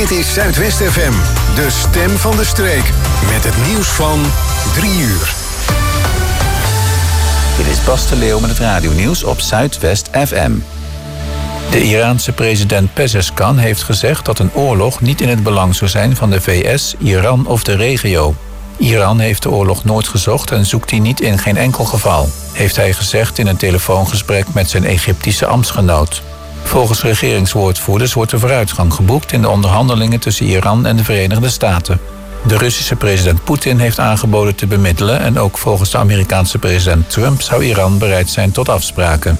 Dit is Zuidwest FM, de stem van de streek. Met het nieuws van 3 uur. Dit is Bas de Leeuw met het radionieuws op Zuidwest FM. De Iraanse president Pezeshkian heeft gezegd dat een oorlog niet in het belang zou zijn van de VS, Iran of de regio. Iran heeft de oorlog nooit gezocht en zoekt die niet in geen enkel geval, heeft hij gezegd in een telefoongesprek met zijn Egyptische ambtsgenoot. Volgens regeringswoordvoerders wordt er vooruitgang geboekt in de onderhandelingen tussen Iran en de Verenigde Staten. De Russische president Poetin heeft aangeboden te bemiddelen en ook volgens de Amerikaanse president Trump zou Iran bereid zijn tot afspraken.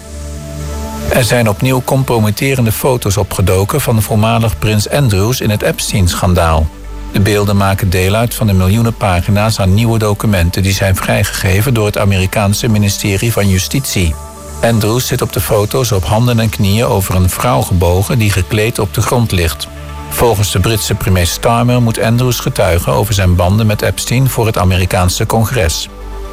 Er zijn opnieuw compromitterende foto's opgedoken van voormalig prins Andrews in het Epstein-schandaal. De beelden maken deel uit van de miljoenen pagina's aan nieuwe documenten die zijn vrijgegeven door het Amerikaanse ministerie van Justitie. Andrews zit op de foto's op handen en knieën over een vrouw gebogen die gekleed op de grond ligt. Volgens de Britse premier Starmer moet Andrews getuigen over zijn banden met Epstein voor het Amerikaanse congres.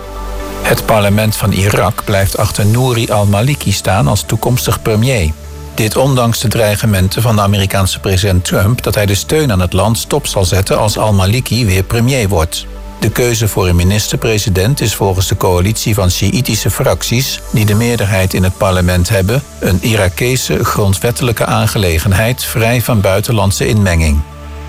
Het parlement van Irak blijft achter Nouri al-Maliki staan als toekomstig premier. Dit ondanks de dreigementen van de Amerikaanse president Trump dat hij de steun aan het land stop zal zetten als al-Maliki weer premier wordt. De keuze voor een minister-president is volgens de coalitie van Sjiïtische fracties, die de meerderheid in het parlement hebben, een Irakese grondwettelijke aangelegenheid vrij van buitenlandse inmenging.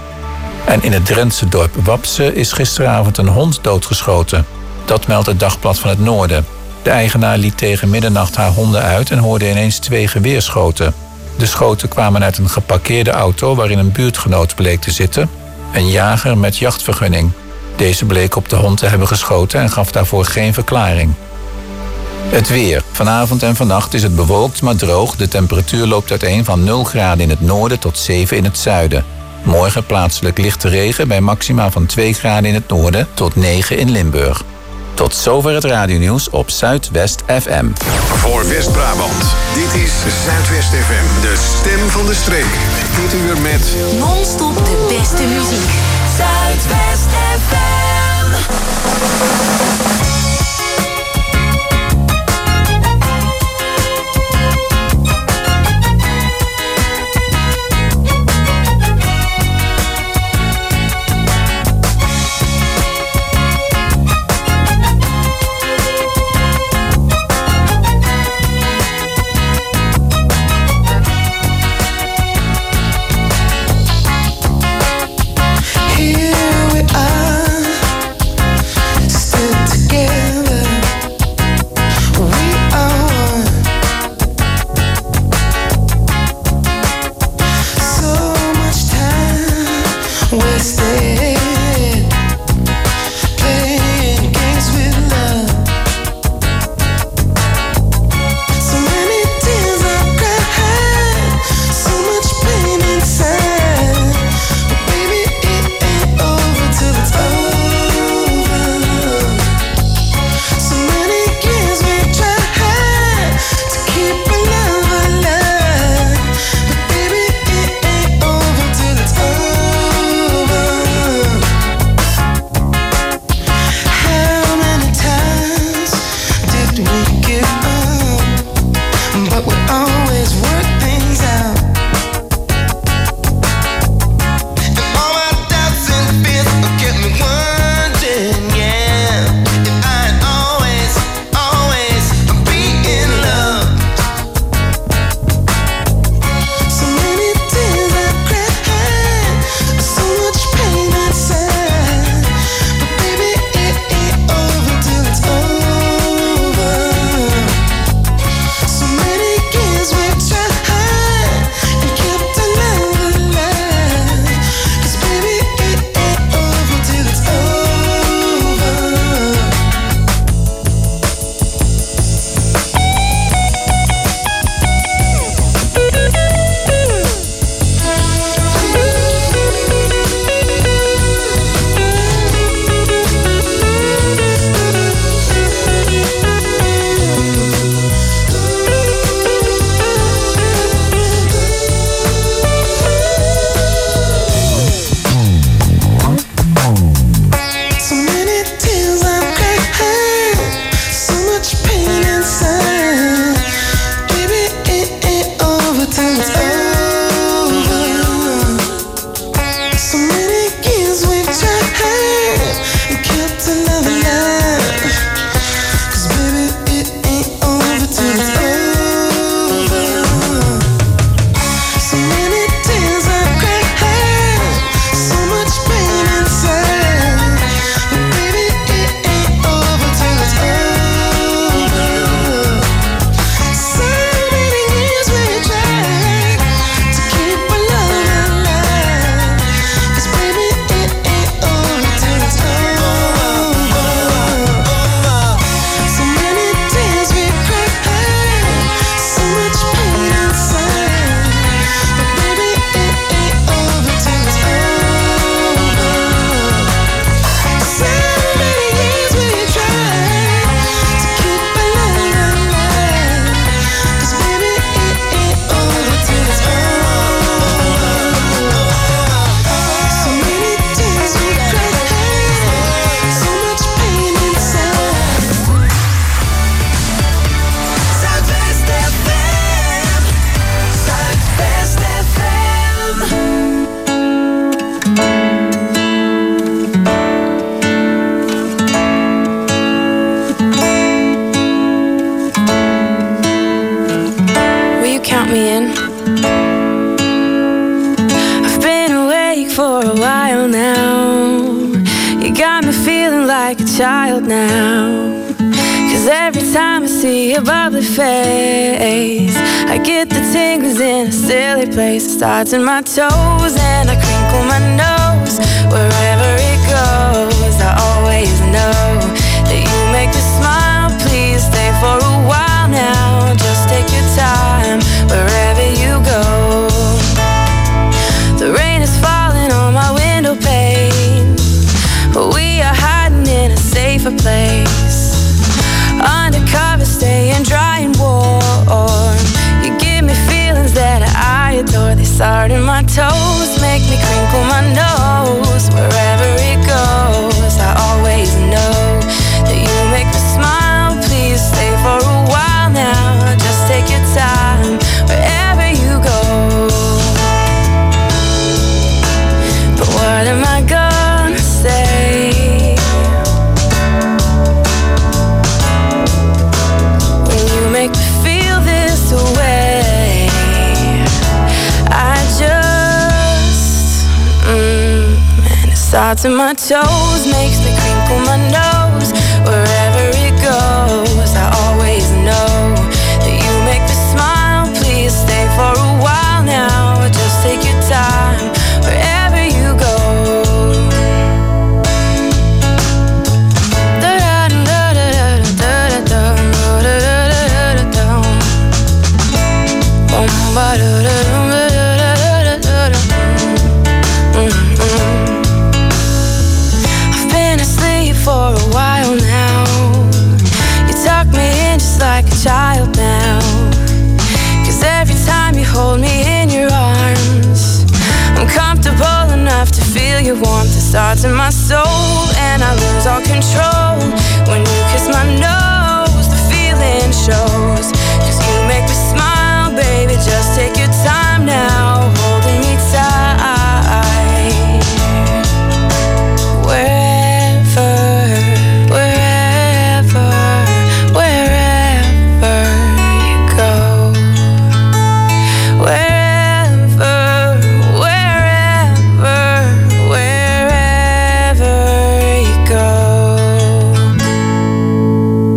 En in het Drentse dorp Wapse is gisteravond een hond doodgeschoten. Dat meldt het Dagblad van het Noorden. De eigenaar liet tegen middernacht haar honden uit en hoorde ineens 2 geweerschoten. De schoten kwamen uit een geparkeerde auto waarin een buurtgenoot bleek te zitten, een jager met jachtvergunning. Deze bleek op de hond te hebben geschoten en gaf daarvoor geen verklaring. Het weer. Vanavond en vannacht is het bewolkt maar droog. De temperatuur loopt uiteen van 0 graden in het noorden tot 7 in het zuiden. Morgen plaatselijk lichte regen bij maxima van 2 graden in het noorden tot 9 in Limburg. Tot zover het radionieuws op Zuidwest FM. Voor West-Brabant, dit is Zuidwest FM, de stem van de streek. Dit uur met non-stop de beste muziek. Zuidwest FM. me in. I've been awake for a while now. You got me feeling like a child now. 'Cause every time I see your bubbly face, I get the tingles in a silly place. It starts in my toes and I crinkle my nose. Wherever it goes, I always know that you make me smile. Please stay for a while now. Just take your time wherever you go. The rain is falling on my window pane, but we are hiding in a safer place. Undercover, staying dry and warm. You give me feelings that I adore. They start in my toes, make me crinkle my nose. Wherever it goes, I always know that you make me smile. Please stay for a while now. Just take your time wherever you go. But what am I gonna say? Make me feel this way. I just and it starts in my toes, makes me crinkle my nose. Wherever it goes, I always know that you make me smile. Please stay for a while now. Just take your time wherever you go. I've been asleep for a while now. You tuck me in just like a child now. 'Cause every time you hold me in your arms, I'm comfortable enough to feel your warmth. It starts in my soul and I lose all control. When you kiss my nose, the feeling shows. 'Cause you make me smile, baby, just take your time now, holding me tight. Wherever, wherever, wherever you go. Wherever, wherever, wherever you go.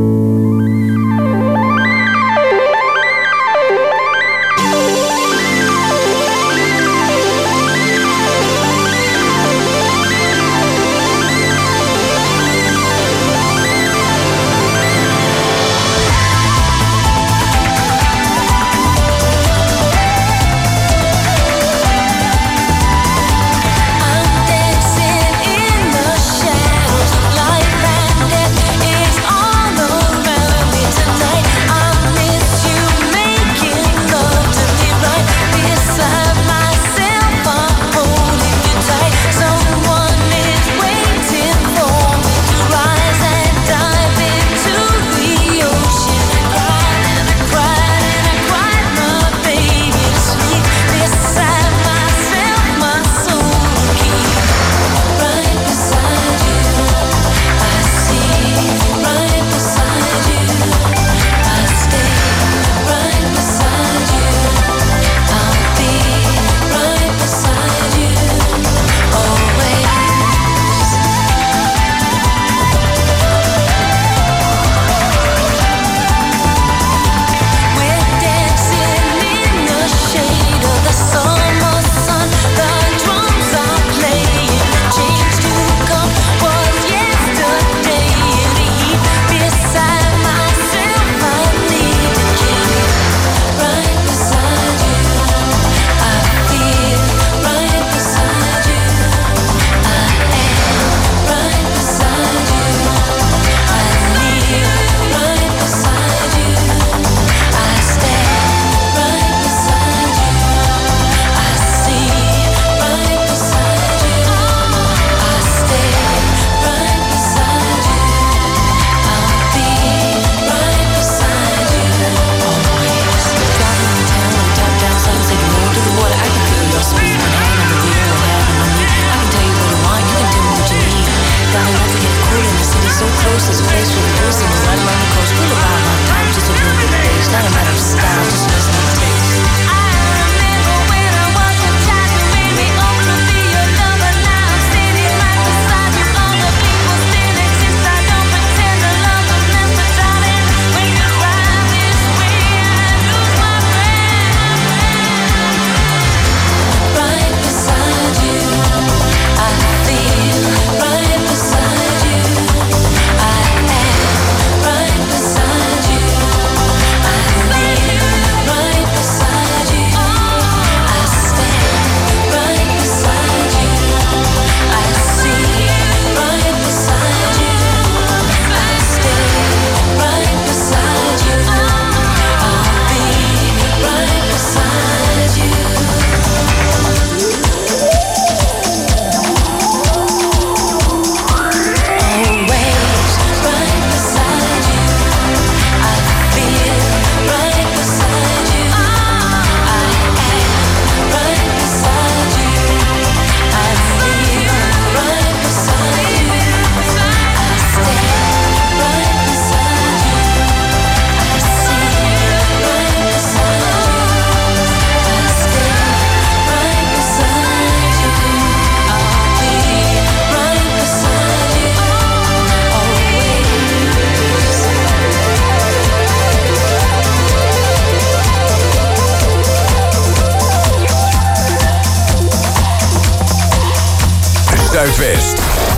Zuidwest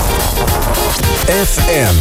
FM.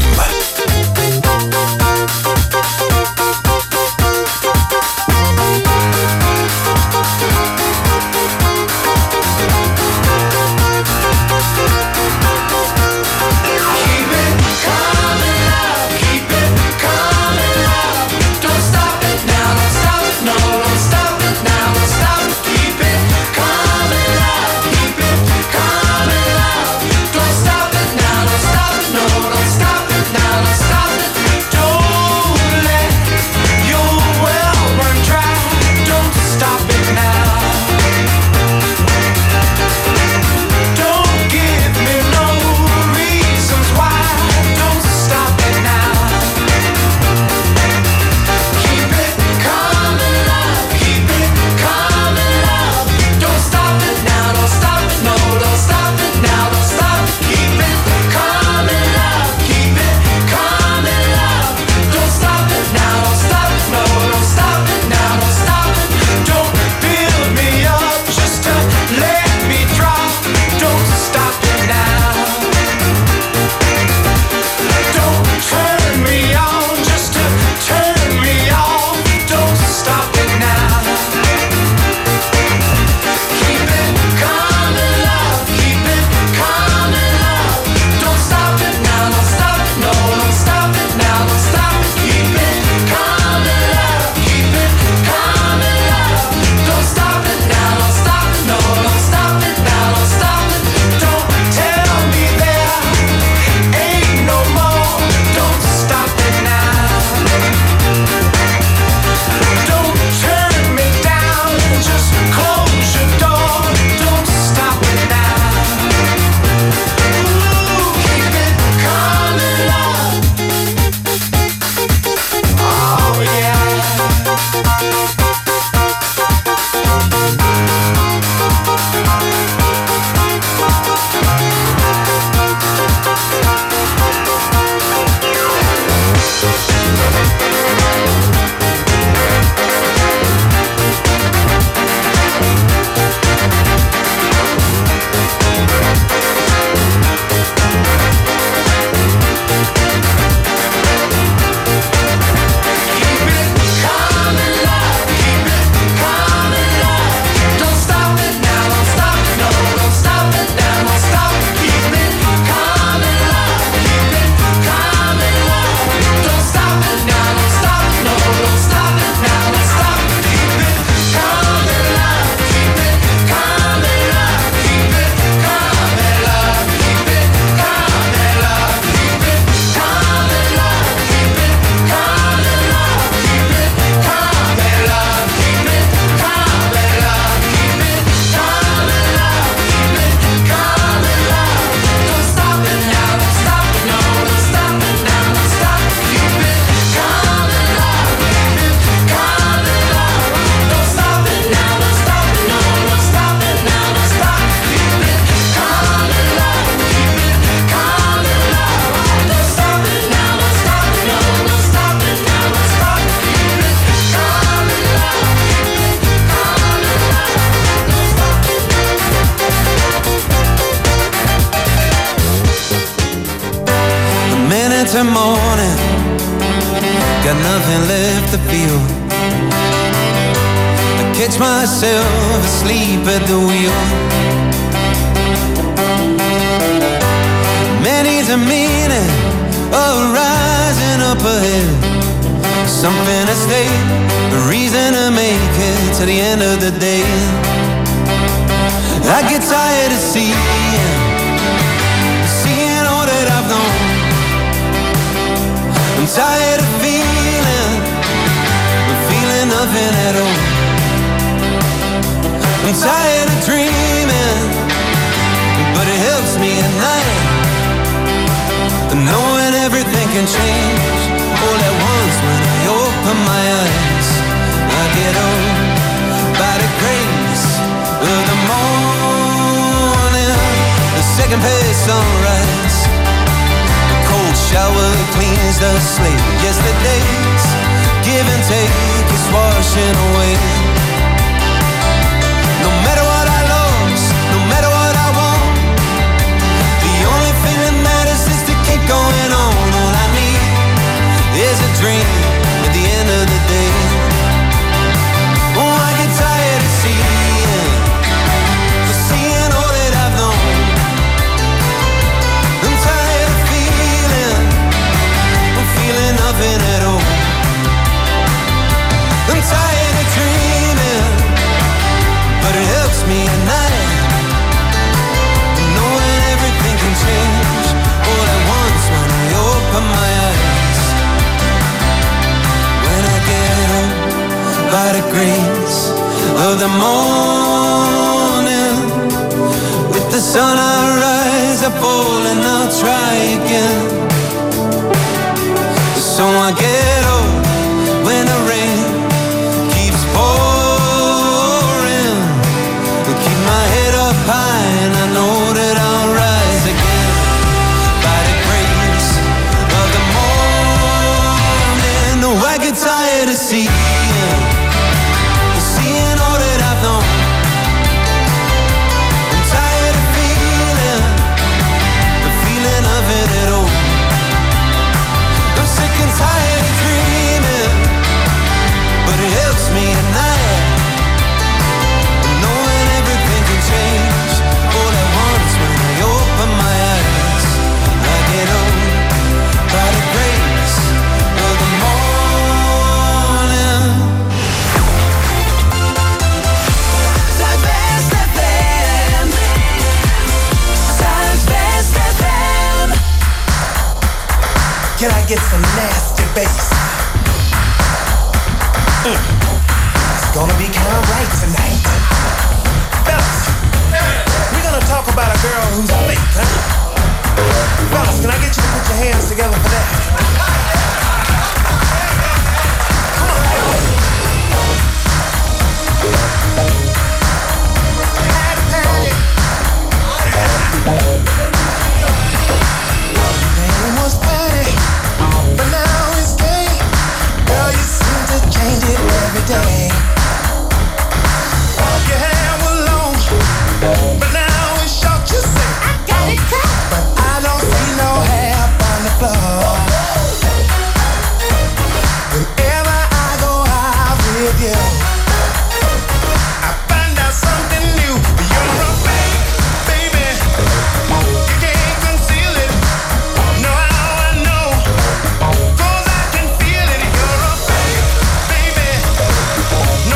Till morning, got nothing left to feel. I catch myself asleep at the wheel. Many's a meaning of rising up ahead. Something to stay, a reason to make it to the end of the day. I get tired of seeing all that I've known. I'm tired of feeling nothing at all. I'm tired of dreaming, but it helps me at night, knowing everything can change all at once when I open my eyes. I get on by the grace of the morning, the second page sunrise. Shower cleans the slate. Yesterday's give and take is washing away. No matter what I lost, no matter what I want, the by the grace of the morning. With the sun I rise, I fall and I'll try again. So I get up when the rain keeps pouring. Keep my head up high and I know that I'll rise again by the grace of the morning. Oh, I get tired of seeing all that I've known. I'm tired of feeling the feeling of it at all. I'm sick and tired of dreaming, but it helps me at night, knowing everything can change all at once when I open my eyes. I get on by the grace of the morning. Zuidwest FM. Zuidwest FM. Can I get some nasty bass? It's gonna be kind of right tonight. Fellas, we're gonna talk about a girl who's fake, huh? Fellas, can I get you to put your hands together for that? Name was Patty, but now it's gay. Girl, you seem to change it every day. Your hair was long, but now it's short. You say I got it cut, but I don't see no hair on the floor. Whenever I go out with you, I find out something new. You're a fake, baby. You can't conceal it. Know how I know? 'Cause I can feel it. You're a fake, baby.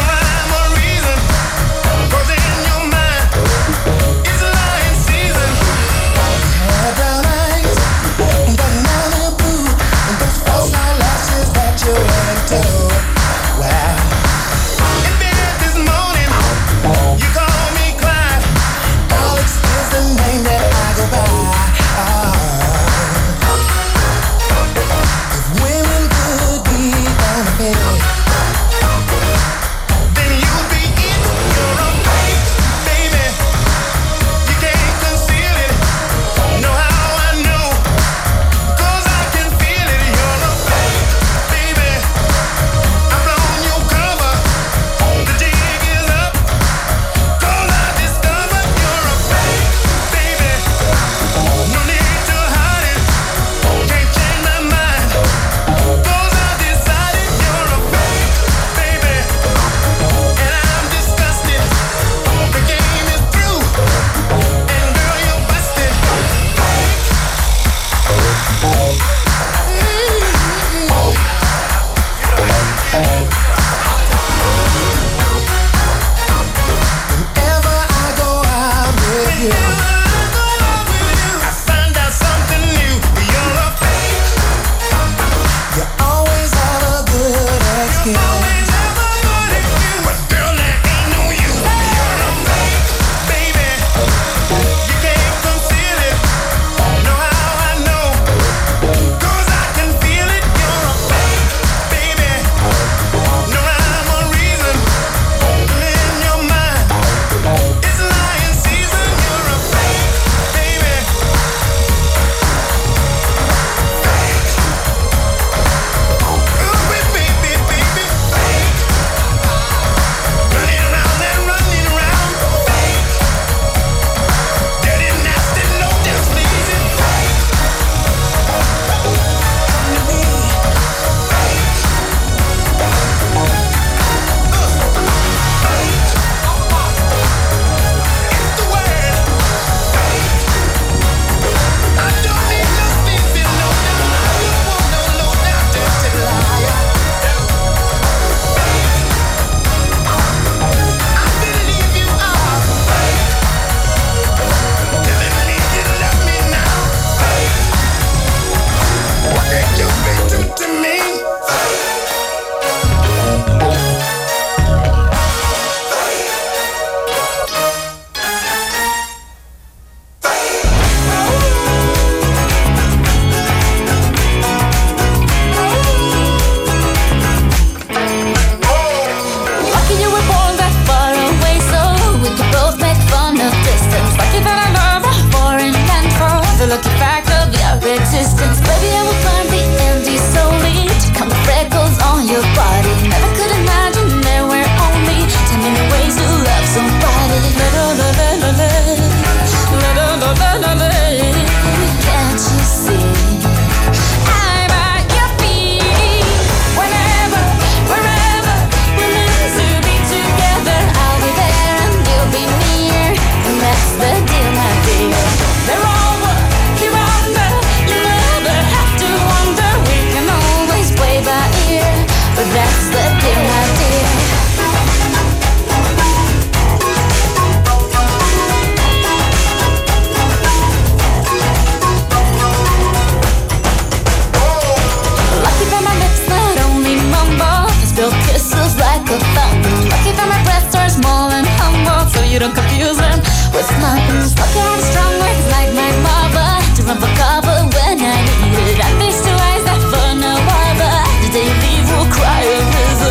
you don't confuse them with nothing. Stuck out strong words like my mother to run for cover when I needed. I face to eyes that for no other. The day you leave will cry a river.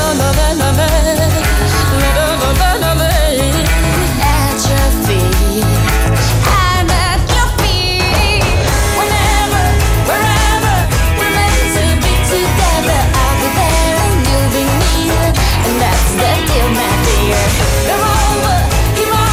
At your feet, I'm at your feet. Whenever, wherever we're meant to be together, I'll be there and you'll be near, and that's the deal, my dear. Come over,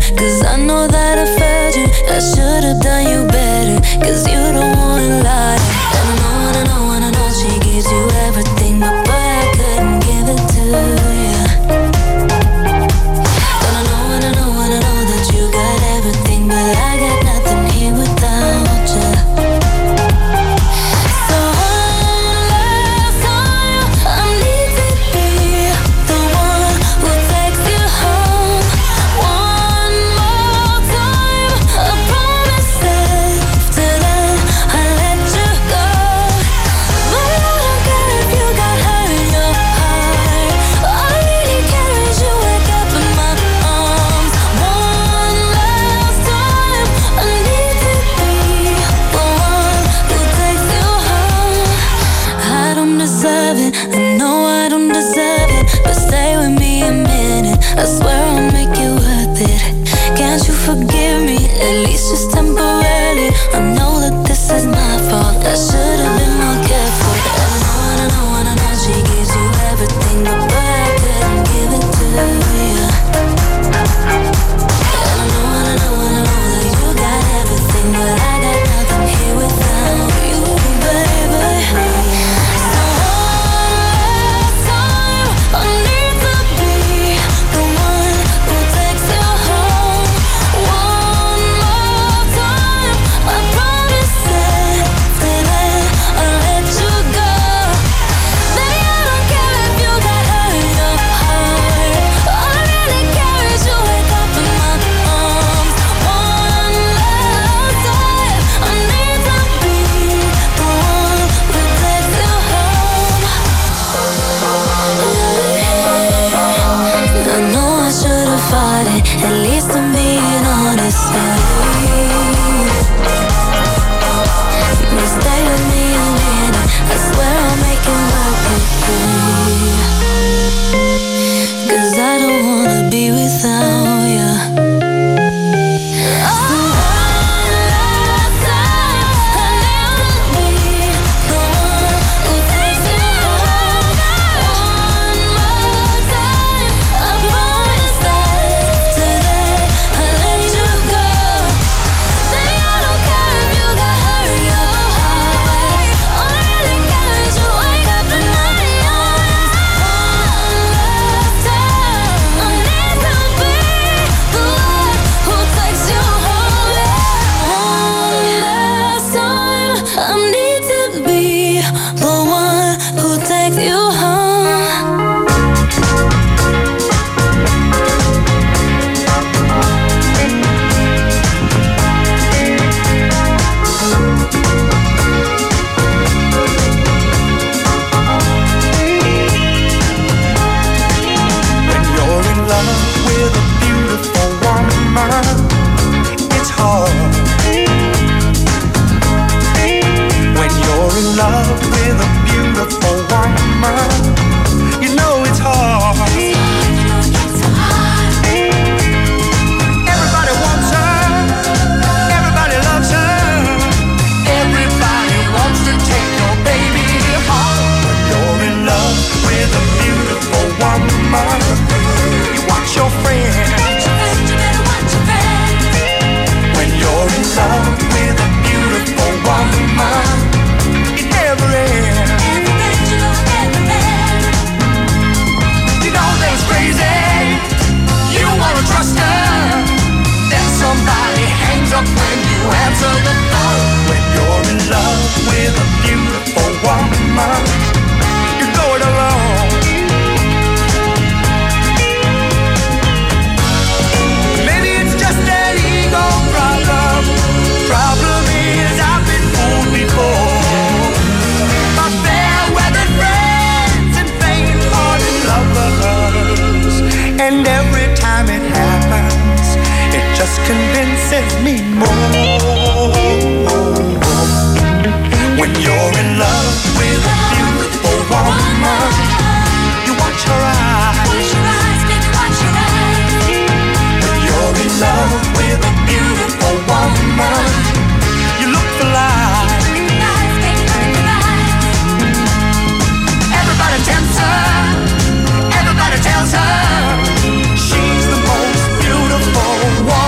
'cause I know that I failed you. I should have done you better, 'cause you don't wanna lie. And I know she gives you everything, but boy, I couldn't give it to you. And I know that you got everything, but I got nothing here without you. So one last time, I need to be the one who takes you home. One more time, I promise that after that I let you go. But I don't care if you got hurt in your heart. All I really care is you wake up in my arms. One last time, I need to be the one who takes you home. I don't deserve it, I know I don't deserve it, but stay with me a minute, I swear I'll make it worth it. Can't you forgive me, at least just temporarily? I know that this is my fault, I should have been more careful. And I know she gives you everything, but boy, I couldn't give it to you. And I know that you got everything, but I got nothing here without you, baby. So one last time, I need to be the one who takes you home. One more time, I promise that after that I'll let you go. Baby, I don't care if you got hurt in your heart. All I really care is you wake up in my arms. One last time, I need to be the one who takes you home. I know I should have fought it, at least I'm being honest. But stay with me a minute, I swear I'll make it work with you. 'Cause I don't wanna be without you. So one last time, I need to be the one who takes you home. One more time, I promise that after that I'll let you go. Baby, I don't care if you got hurt in your heart. All I really care is you wake up in my arms. One last time, I need to be the one who takes you home. One last time, I need to be the one who takes you home. When you're in love with a beautiful woman, it's hard. When you're in love with a beautiful woman, you know it's hard. Everybody wants her, everybody loves her, everybody wants to take your baby home. When you're in love with a beautiful woman, you watch your friends. When you're in love with a beautiful woman, it never ends. You know that it's crazy, you wanna trust her, then somebody hangs up when you answer the phone. When you're in love with a beautiful woman, you go it alone. Maybe it's just an ego problem. Problem is I've been fooled before. My fair weather friends and faint-hearted lovers, and every time it happens, it just convinces me more. When you're in love with a beautiful woman, you watch her eyes. When you're in love with a beautiful woman, you look for life. Everybody tempts her, everybody tells her she's the most beautiful woman.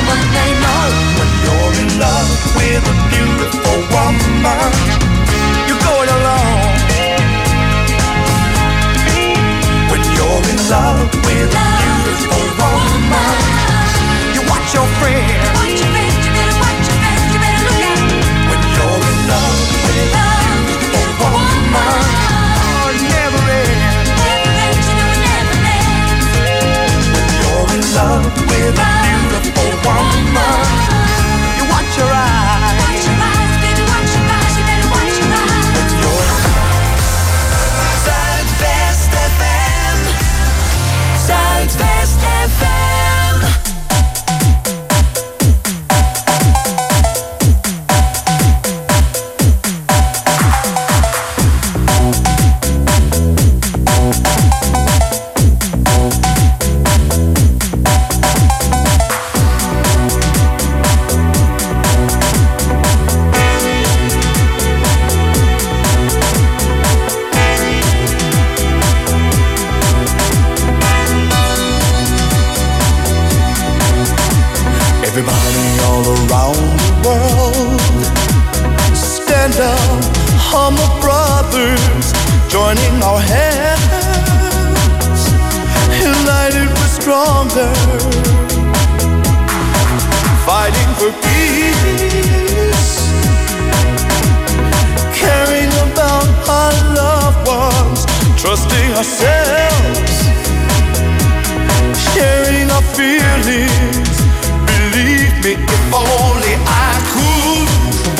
Everybody all around the world, stand up, humble brothers, joining our hands, united we're stronger, fighting for peace, caring about our loved ones, trusting ourselves, sharing our feelings. Believe me, if only I could,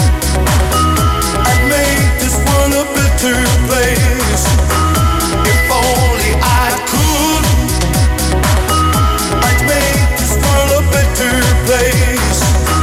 I'd make this world a better place. If only I could, I'd make this world a better place.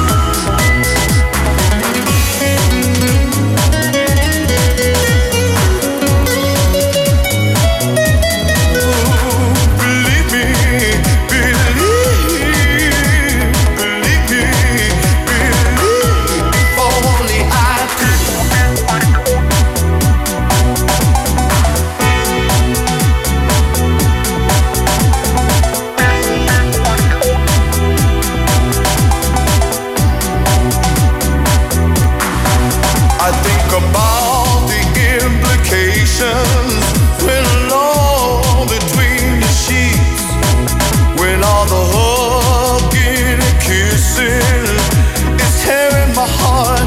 About the implications when alone between the sheets, when all the hugging and kissing is tearing my heart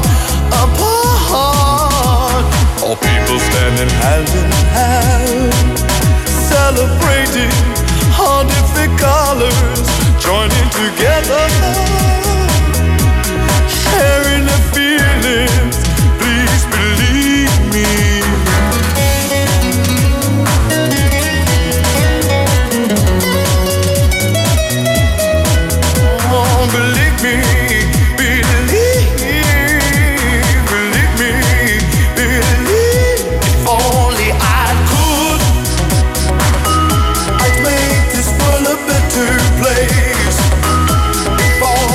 apart. All people standing hand in hand, celebrating all different colors, joining together, sharing the feelings. Please believe me. Oh, believe me, believe me, believe. If only I could, I'd make this world a better place. If only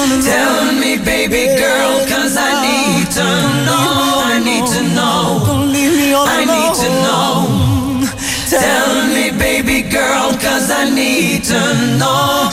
Tell me, baby girl, 'cause I need to know. I need to know. I need to know. Tell me, baby girl, 'cause I need to know.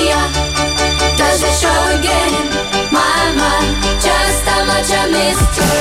Just how much I missed you.